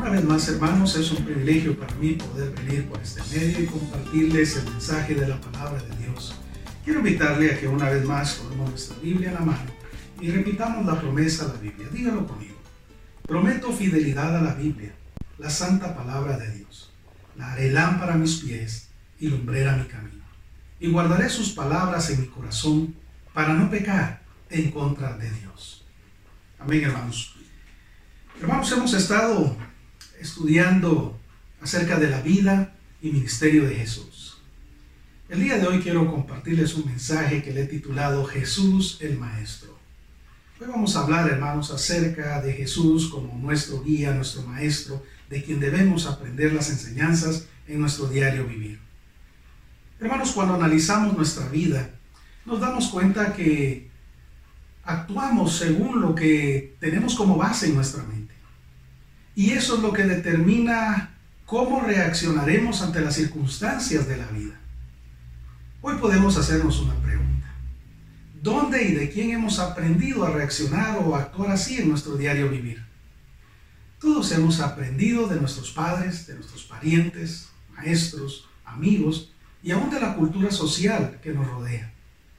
Una vez más, hermanos, es un privilegio para mí poder venir por este medio y compartirles el mensaje de la palabra de Dios. Quiero invitarle a que una vez más tomemos nuestra Biblia en la mano y repitamos la promesa a la Biblia. Dígalo conmigo. Prometo fidelidad a la Biblia, la santa palabra de Dios. La haré lámpara a mis pies y lumbrera a mi camino. Y guardaré sus palabras en mi corazón para no pecar en contra de Dios. Amén, hermanos. Hermanos, hemos estado estudiando acerca de la vida y ministerio de Jesús. El día de hoy quiero compartirles un mensaje que le he titulado Jesús el Maestro. Hoy vamos a hablar, hermanos, acerca de Jesús como nuestro guía, nuestro maestro, de quien debemos aprender las enseñanzas en nuestro diario vivir. Hermanos, cuando analizamos nuestra vida, nos damos cuenta que actuamos según lo que tenemos como base en nuestra mente. Y eso es lo que determina cómo reaccionaremos ante las circunstancias de la vida. Hoy podemos hacernos una pregunta. ¿Dónde y de quién hemos aprendido a reaccionar o actuar así en nuestro diario vivir? Todos hemos aprendido de nuestros padres, de nuestros parientes, maestros, amigos y aún de la cultura social que nos rodea.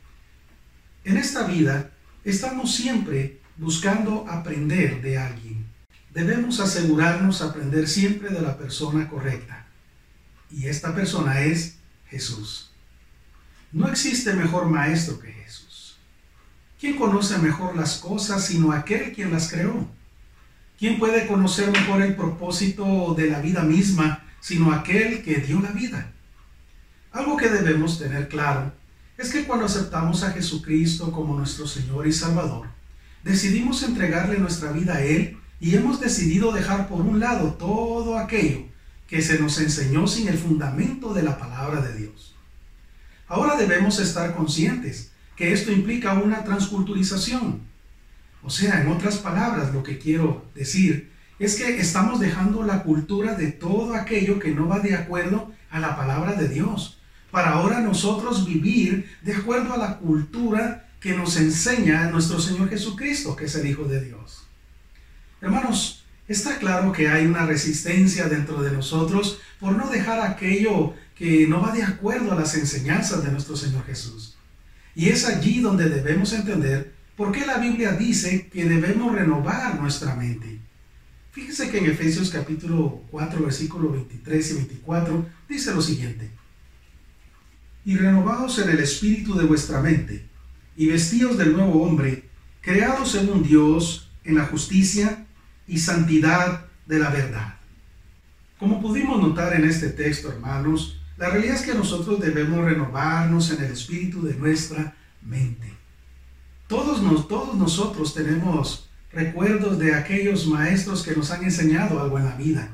En esta vida estamos siempre buscando aprender de alguien. Debemos asegurarnos de aprender siempre de la persona correcta. Y esta persona es Jesús. No existe mejor maestro que Jesús. ¿Quién conoce mejor las cosas sino aquel quien las creó? ¿Quién puede conocer mejor el propósito de la vida misma sino aquel que dio la vida? Algo que debemos tener claro es que cuando aceptamos a Jesucristo como nuestro Señor y Salvador, decidimos entregarle nuestra vida a Él y hemos decidido dejar por un lado todo aquello que se nos enseñó sin el fundamento de la palabra de Dios. Ahora debemos estar conscientes que esto implica una transculturización. O sea, en otras palabras, lo que quiero decir es que estamos dejando la cultura de todo aquello que no va de acuerdo a la palabra de Dios, para ahora nosotros vivir de acuerdo a la cultura que nos enseña nuestro Señor Jesucristo, que es el Hijo de Dios. Hermanos, está claro que hay una resistencia dentro de nosotros por no dejar aquello que no va de acuerdo a las enseñanzas de nuestro Señor Jesús. Y es allí donde debemos entender por qué la Biblia dice que debemos renovar nuestra mente. Fíjese que en Efesios capítulo 4, versículos 23 y 24, dice lo siguiente. Y renovaos en el espíritu de vuestra mente, y vestíos del nuevo hombre, creados según Dios en la justicia y santidad de la verdad. Como pudimos notar en este texto, hermanos, la realidad es que nosotros debemos renovarnos en el espíritu de nuestra mente. Todos nosotros tenemos recuerdos de aquellos maestros que nos han enseñado algo en la vida.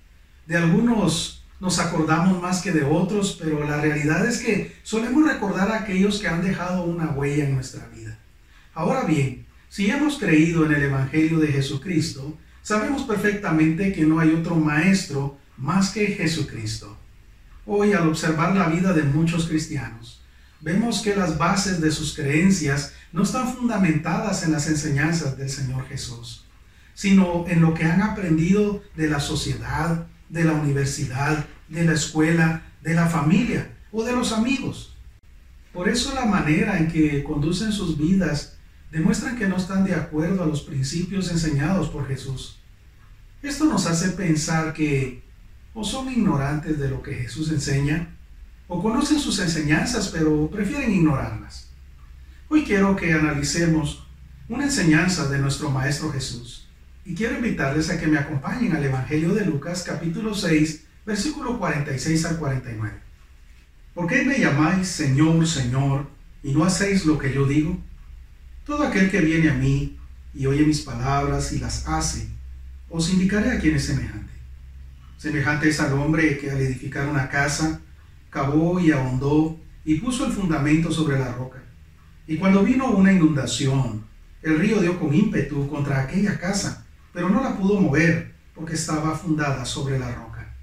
De algunos nos acordamos más que de otros, pero la realidad es que solemos recordar a aquellos que han dejado una huella en nuestra vida. Ahora bien, si hemos creído en el Evangelio de Jesucristo, sabemos perfectamente que no hay otro maestro más que Jesucristo. Hoy, al observar la vida de muchos cristianos, vemos que las bases de sus creencias no están fundamentadas en las enseñanzas del Señor Jesús, sino en lo que han aprendido de la sociedad, de la universidad, de la escuela, de la familia o de los amigos. Por eso la manera en que conducen sus vidas demuestran que no están de acuerdo a los principios enseñados por Jesús. Esto nos hace pensar que o son ignorantes de lo que Jesús enseña, o conocen sus enseñanzas pero prefieren ignorarlas. Hoy quiero que analicemos una enseñanza de nuestro Maestro Jesús, y quiero invitarles a que me acompañen al Evangelio de Lucas capítulo 6, versículo 46 al 49. ¿Por qué me llamáis Señor, Señor, y no hacéis lo que yo digo? Todo aquel que viene a mí y oye mis palabras y las hace, os indicaré a quién es semejante. Semejante es al hombre que al edificar una casa, cavó y ahondó y puso el fundamento sobre la roca. Y cuando vino una inundación, el río dio con ímpetu contra aquella casa, pero no la pudo mover porque estaba fundada sobre la roca.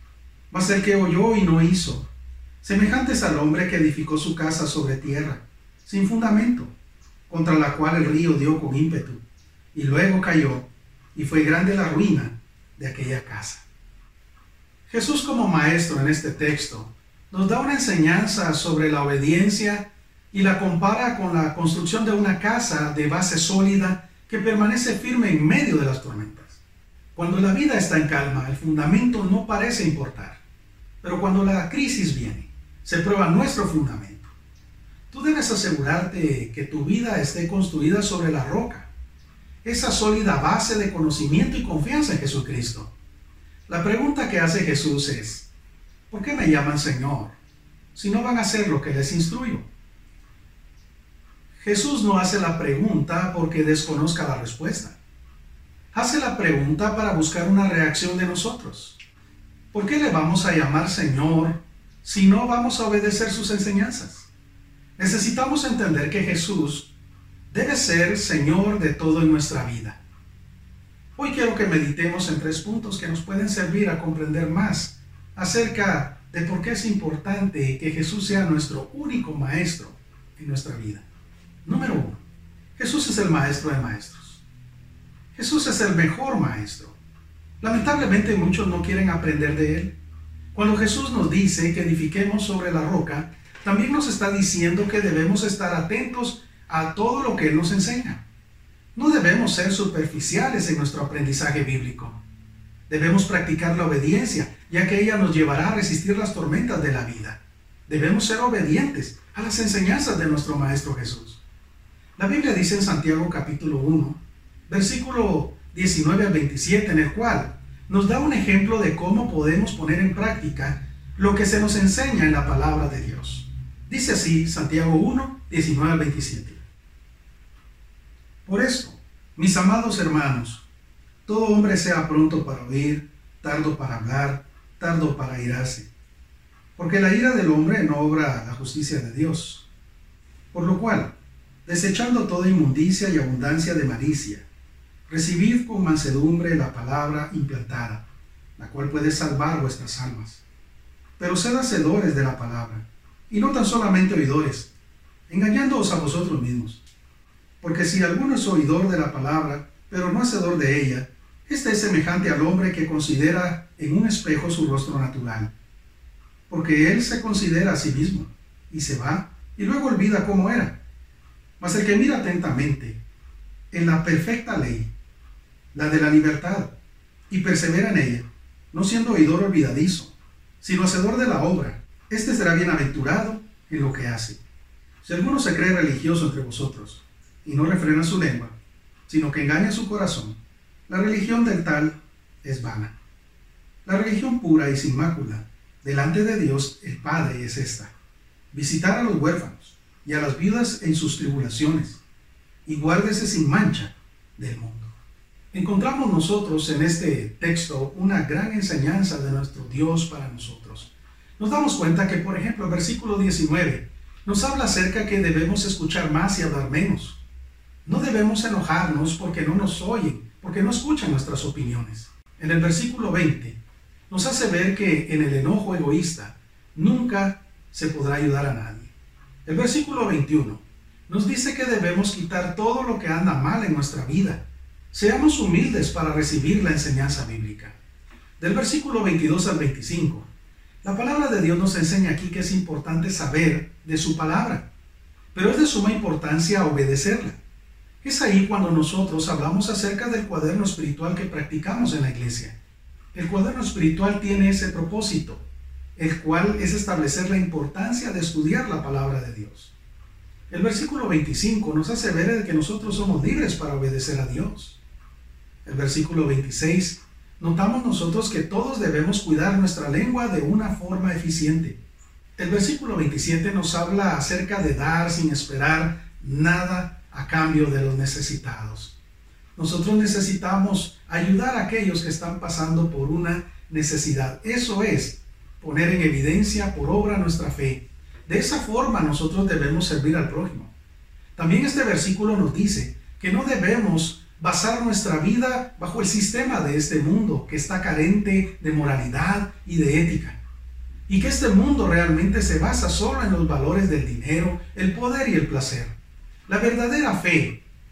Mas el que oyó y no hizo, semejante es al hombre que edificó su casa sobre tierra, sin fundamento, contra la cual el río dio con ímpetu, y luego cayó, y fue grande la ruina de aquella casa. Jesús como maestro en este texto nos da una enseñanza sobre la obediencia y la compara con la construcción de una casa de base sólida que permanece firme en medio de las tormentas. Cuando la vida está en calma, el fundamento no parece importar, pero cuando la crisis viene, se prueba nuestro fundamento. Tú debes asegurarte que tu vida esté construida sobre la roca, esa sólida base de conocimiento y confianza en Jesucristo. La pregunta que hace Jesús es: ¿por qué me llaman Señor si no van a hacer lo que les instruyo? Jesús no hace la pregunta porque desconozca la respuesta. Hace la pregunta para buscar una reacción de nosotros. ¿Por qué le vamos a llamar Señor si no vamos a obedecer sus enseñanzas? Necesitamos entender que Jesús debe ser Señor de todo en nuestra vida. Hoy quiero que meditemos en 3 puntos que nos pueden servir a comprender más acerca de por qué es importante que Jesús sea nuestro único maestro en nuestra vida. Número 1. Jesús es el maestro de maestros. Jesús es el mejor maestro. Lamentablemente muchos no quieren aprender de Él. Cuando Jesús nos dice que edifiquemos sobre la roca, también nos está diciendo que debemos estar atentos a todo lo que Él nos enseña. No debemos ser superficiales en nuestro aprendizaje bíblico. Debemos practicar la obediencia, ya que ella nos llevará a resistir las tormentas de la vida. Debemos ser obedientes a las enseñanzas de nuestro Maestro Jesús. La Biblia dice en Santiago capítulo 1, versículo 19 al 27, en el cual nos da un ejemplo de cómo podemos poner en práctica lo que se nos enseña en la palabra de Dios. Dice así Santiago 1, 19 al 27. Por esto, mis amados hermanos, todo hombre sea pronto para oír, tardo para hablar, tardo para irarse. Porque la ira del hombre no obra la justicia de Dios. Por lo cual, desechando toda inmundicia y abundancia de malicia, recibid con mansedumbre la palabra implantada, la cual puede salvar vuestras almas. Pero sed hacedores de la palabra, y no tan solamente oidores, engañándoos a vosotros mismos. Porque si alguno es oidor de la palabra, pero no hacedor de ella, este es semejante al hombre que considera en un espejo su rostro natural. Porque él se considera a sí mismo, y se va, y luego olvida cómo era. Mas el que mira atentamente en la perfecta ley, la de la libertad, y persevera en ella, no siendo oidor olvidadizo, sino hacedor de la obra, este será bienaventurado en lo que hace. Si alguno se cree religioso entre vosotros, y no refrena su lengua, sino que engaña su corazón, la religión del tal es vana. La religión pura y sin mácula, delante de Dios el Padre, es esta: visitar a los huérfanos y a las viudas en sus tribulaciones, y guárdese sin mancha del mundo. Encontramos nosotros en este texto una gran enseñanza de nuestro Dios para nosotros. Nos damos cuenta que, por ejemplo, el versículo 19 nos habla acerca que debemos escuchar más y hablar menos. No debemos enojarnos porque no nos oyen, porque no escuchan nuestras opiniones. En el versículo 20 nos hace ver que en el enojo egoísta nunca se podrá ayudar a nadie. El versículo 21 nos dice que debemos quitar todo lo que anda mal en nuestra vida. Seamos humildes para recibir la enseñanza bíblica. Del versículo 22 al 25, la palabra de Dios nos enseña aquí que es importante saber de su palabra, pero es de suma importancia obedecerla. Es ahí cuando nosotros hablamos acerca del cuaderno espiritual que practicamos en la iglesia. El cuaderno espiritual tiene ese propósito, el cual es establecer la importancia de estudiar la palabra de Dios. El versículo 25 nos hace ver que nosotros somos libres para obedecer a Dios. El versículo 26, notamos nosotros que todos debemos cuidar nuestra lengua de una forma eficiente. El versículo 27 nos habla acerca de dar sin esperar nada a cambio de los necesitados. Nosotros necesitamos ayudar a aquellos que están pasando por una necesidad. Eso es poner en evidencia por obra nuestra fe. De esa forma nosotros debemos servir al prójimo. También este versículo nos dice que no debemos basar nuestra vida bajo el sistema de este mundo que está carente de moralidad y de ética. Y que este mundo realmente se basa solo en los valores del dinero, el poder y el placer. La verdadera fe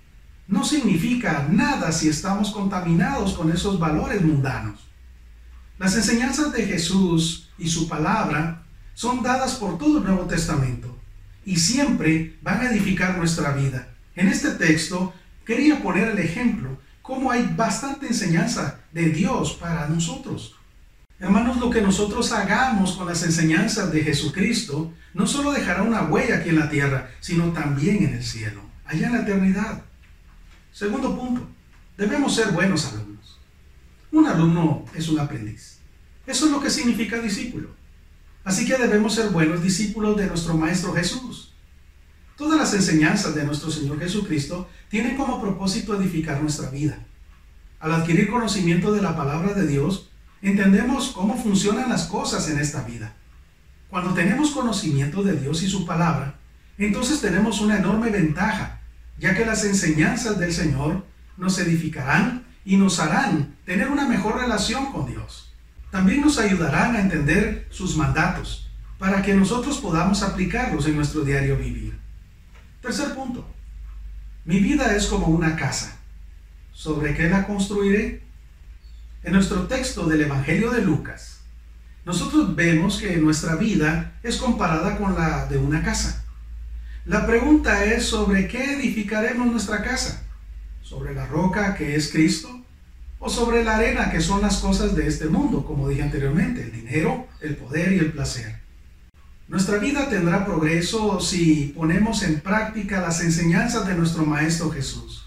no significa nada si estamos contaminados con esos valores mundanos. Las enseñanzas de Jesús y su palabra son dadas por todo el Nuevo Testamento y siempre van a edificar nuestra vida. En este texto quería poner el ejemplo cómo hay bastante enseñanza de Dios para nosotros. Hermanos, lo que nosotros hagamos con las enseñanzas de Jesucristo no solo dejará una huella aquí en la tierra, sino también en el cielo, allá en la eternidad. Segundo punto, debemos ser buenos alumnos. Un alumno es un aprendiz. Eso es lo que significa discípulo. Así que debemos ser buenos discípulos de nuestro Maestro Jesús. Todas las enseñanzas de nuestro Señor Jesucristo tienen como propósito edificar nuestra vida. Al adquirir conocimiento de la palabra de Dios, entendemos cómo funcionan las cosas en esta vida. Cuando tenemos conocimiento de Dios y su palabra, entonces tenemos una enorme ventaja, ya que las enseñanzas del Señor nos edificarán y nos harán tener una mejor relación con Dios. También nos ayudarán a entender sus mandatos, para que nosotros podamos aplicarlos en nuestro diario vivir. Tercer punto, mi vida es como una casa. ¿Sobre qué la construiré? En nuestro texto del Evangelio de Lucas, nosotros vemos que nuestra vida es comparada con la de una casa. La pregunta es sobre qué edificaremos nuestra casa. ¿Sobre la roca que es Cristo? ¿O sobre la arena que son las cosas de este mundo, como dije anteriormente, el dinero, el poder y el placer? Nuestra vida tendrá progreso si ponemos en práctica las enseñanzas de nuestro Maestro Jesús.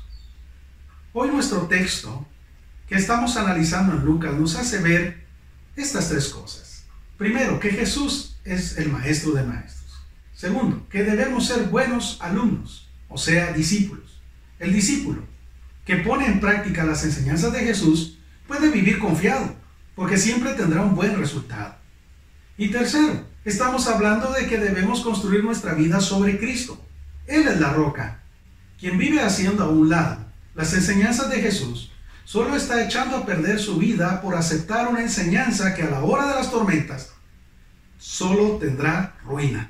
Hoy nuestro texto que estamos analizando en Lucas nos hace ver estas tres cosas. Primero, que Jesús es el Maestro de maestros. Segundo, que debemos ser buenos alumnos, o sea, discípulos. El discípulo que pone en práctica las enseñanzas de Jesús puede vivir confiado, porque siempre tendrá un buen resultado. Y tercero, estamos hablando de que debemos construir nuestra vida sobre Cristo. Él es la roca. Quien vive haciendo a un lado las enseñanzas de Jesús, solo está echando a perder su vida por aceptar una enseñanza que a la hora de las tormentas solo tendrá ruina.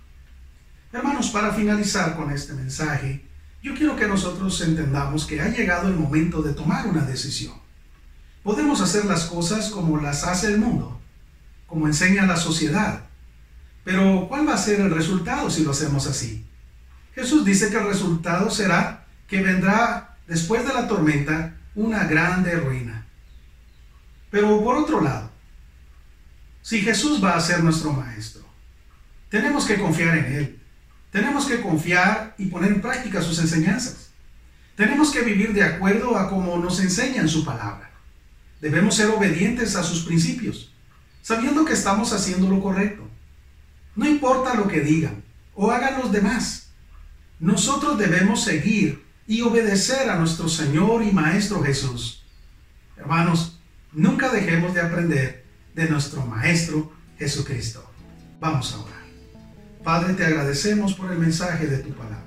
Hermanos, para finalizar con este mensaje, yo quiero que nosotros entendamos que ha llegado el momento de tomar una decisión. Podemos hacer las cosas como las hace el mundo, como enseña la sociedad. Pero, ¿cuál va a ser el resultado si lo hacemos así? Jesús dice que el resultado será que vendrá después de la tormenta una grande ruina. Pero por otro lado, si Jesús va a ser nuestro Maestro, tenemos que confiar en Él. Tenemos que confiar y poner en práctica sus enseñanzas. Tenemos que vivir de acuerdo a como nos enseña en su palabra. Debemos ser obedientes a sus principios, sabiendo que estamos haciendo lo correcto. No importa lo que digan o hagan los demás. Nosotros debemos seguir y obedecer a nuestro Señor y Maestro Jesús. Hermanos, nunca dejemos de aprender de nuestro Maestro Jesucristo. Vamos a orar. Padre, te agradecemos por el mensaje de tu palabra.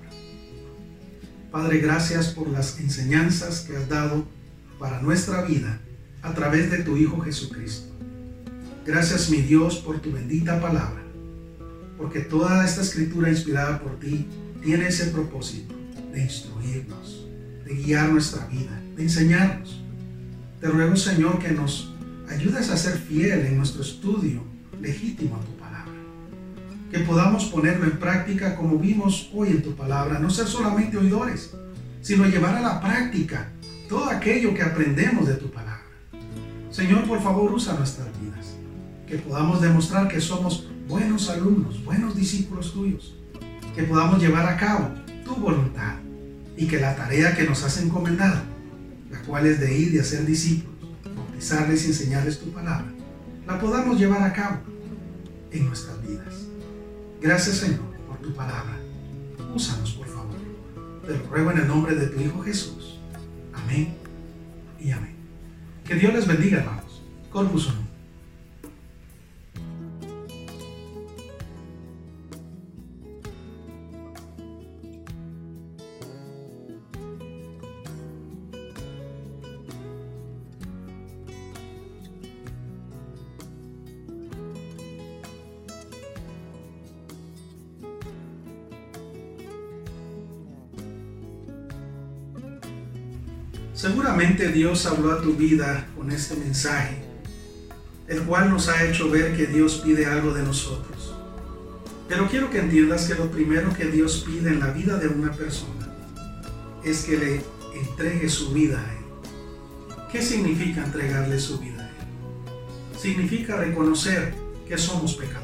Padre, gracias por las enseñanzas que has dado para nuestra vida a través de tu Hijo Jesucristo. Gracias, mi Dios, por tu bendita palabra, porque toda esta escritura inspirada por ti tiene ese propósito de instruirnos, de guiar nuestra vida, de enseñarnos. Te ruego, Señor, que nos ayudes a ser fiel en nuestro estudio legítimo a tu palabra. Que podamos ponerlo en práctica como vimos hoy en tu palabra, no ser solamente oidores, sino llevar a la práctica todo aquello que aprendemos de tu palabra. Señor, por favor, usa nuestras vidas, que podamos demostrar que somos buenos alumnos, buenos discípulos tuyos, que podamos llevar a cabo tu voluntad y que la tarea que nos has encomendado, la cual es de ir y hacer discípulos, bautizarles y enseñarles tu palabra, la podamos llevar a cabo en nuestras vidas. Gracias, Señor, por tu palabra. Úsanos, por favor. Te lo ruego en el nombre de tu Hijo Jesús. Amén y amén. Que Dios les bendiga, hermanos. Corpus Unum. Seguramente Dios habló a tu vida con este mensaje, el cual nos ha hecho ver que Dios pide algo de nosotros. Pero quiero que entiendas que lo primero que Dios pide en la vida de una persona es que le entregue su vida a Él. ¿Qué significa entregarle su vida a Él? Significa reconocer que somos pecadores.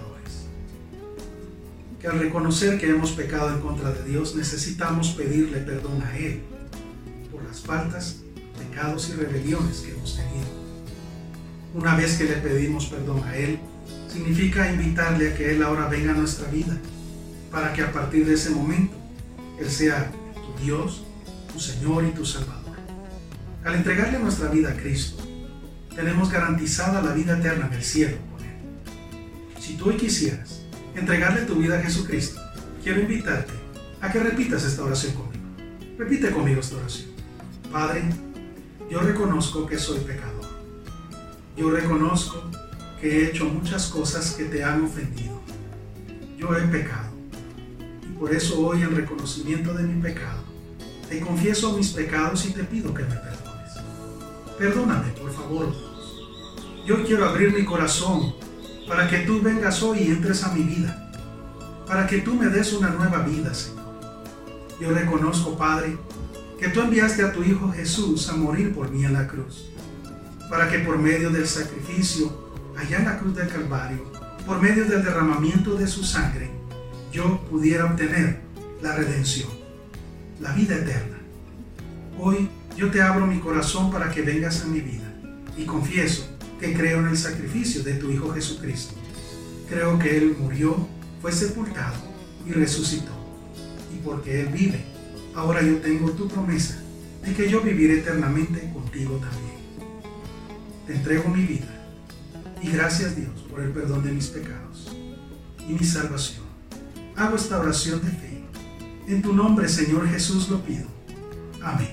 Que al reconocer que hemos pecado en contra de Dios, necesitamos pedirle perdón a Él por las faltas, pecados y rebeliones que hemos tenido. Una vez que le pedimos perdón a Él, significa invitarle a que Él ahora venga a nuestra vida, para que a partir de ese momento Él sea tu Dios, tu Señor y tu Salvador. Al entregarle nuestra vida a Cristo, tenemos garantizada la vida eterna en el cielo con Él. Si tú hoy quisieras entregarle tu vida a Jesucristo, quiero invitarte a que repitas esta oración conmigo. Repite conmigo esta oración. Padre, yo reconozco que soy pecador. Yo reconozco que he hecho muchas cosas que te han ofendido. Yo he pecado. Y por eso hoy, en reconocimiento de mi pecado, te confieso mis pecados y te pido que me perdones. Perdóname, por favor. Yo quiero abrir mi corazón para que tú vengas hoy y entres a mi vida, para que tú me des una nueva vida, Señor. Yo reconozco, Padre, que tú enviaste a tu Hijo Jesús a morir por mí en la cruz, para que por medio del sacrificio allá en la cruz del Calvario, por medio del derramamiento de su sangre, yo pudiera obtener la redención, la vida eterna. Hoy yo te abro mi corazón para que vengas a mi vida y confieso que creo en el sacrificio de tu Hijo Jesucristo. Creo que Él murió, fue sepultado y resucitó. Y porque Él vive, ahora yo tengo tu promesa de que yo viviré eternamente contigo también. Te entrego mi vida y gracias, Dios, por el perdón de mis pecados y mi salvación. Hago esta oración de fe. En tu nombre, Señor Jesús, lo pido. Amén.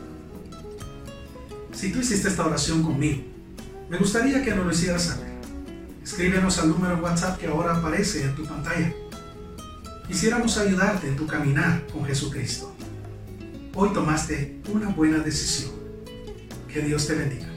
Si tú hiciste esta oración conmigo, me gustaría que nos lo hicieras saber. Escríbenos al número en WhatsApp que ahora aparece en tu pantalla. Quisiéramos ayudarte en tu caminar con Jesucristo. Hoy tomaste una buena decisión. Que Dios te bendiga.